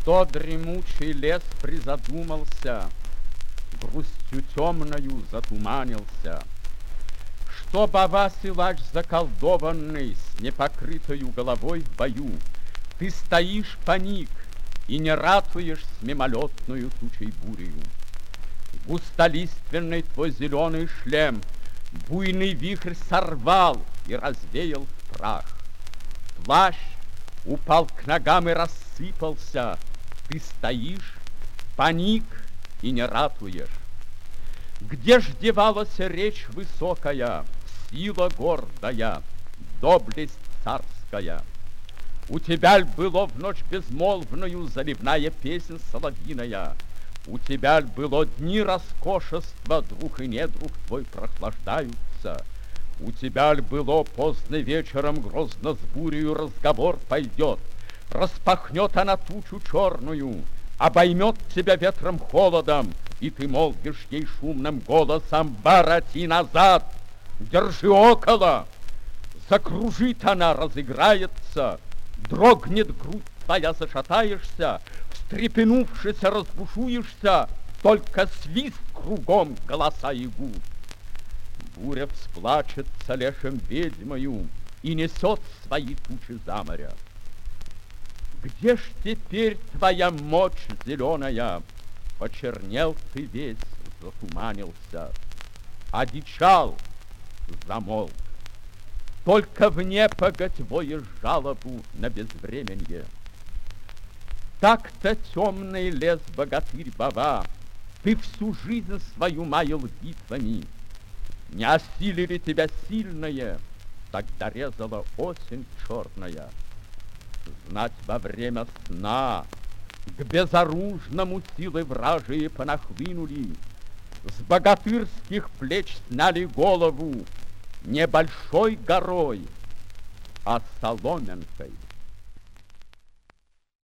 Что дремучий лес призадумался, грустью темною затуманился, что баба силач заколдованный с непокрытою головой в бою, ты стоишь паник и не ратуешь с мимолетную тучей бурею. Густолиственный твой зеленый шлем буйный вихрь сорвал и развеял в прах. Плащ упал к ногам и рассыпался. Ты стоишь, паник и не ратуешь. Где ж девалась речь высокая, сила гордая, доблесть царская? У тебя ль было в ночь безмолвную заливная песнь соловиная? У тебя ль было дни роскошества, друг и недруг твой прохлаждаются? У тебя ль было поздно вечером грозно с бурею разговор пойдет? Распахнет она тучу черную, обоймет тебя ветром холодом, и ты молвишь ей шумным голосом: «Вороти назад, держи около!» Закружит она, разыграется, дрогнет грудь твоя, зашатаешься, встрепенувшись, разбушуешься, только свист кругом голоса и гуд. Буря всплачется лешим ведьмою и несет свои тучи за моря. Где ж теперь твоя мощь зеленая? Почернел ты весь, затуманился, одичал, замолк. Только в непогодь воешь жалобу на безвременье. Так-то темный лес богатырь баба, ты всю жизнь свою маял битвами. Не осилили тебя сильное, тогда резала осень черная. Знать, во время сна к безоружному силы вражие понахлынули, с богатырских плеч сняли голову не большой горой, а соломинкой.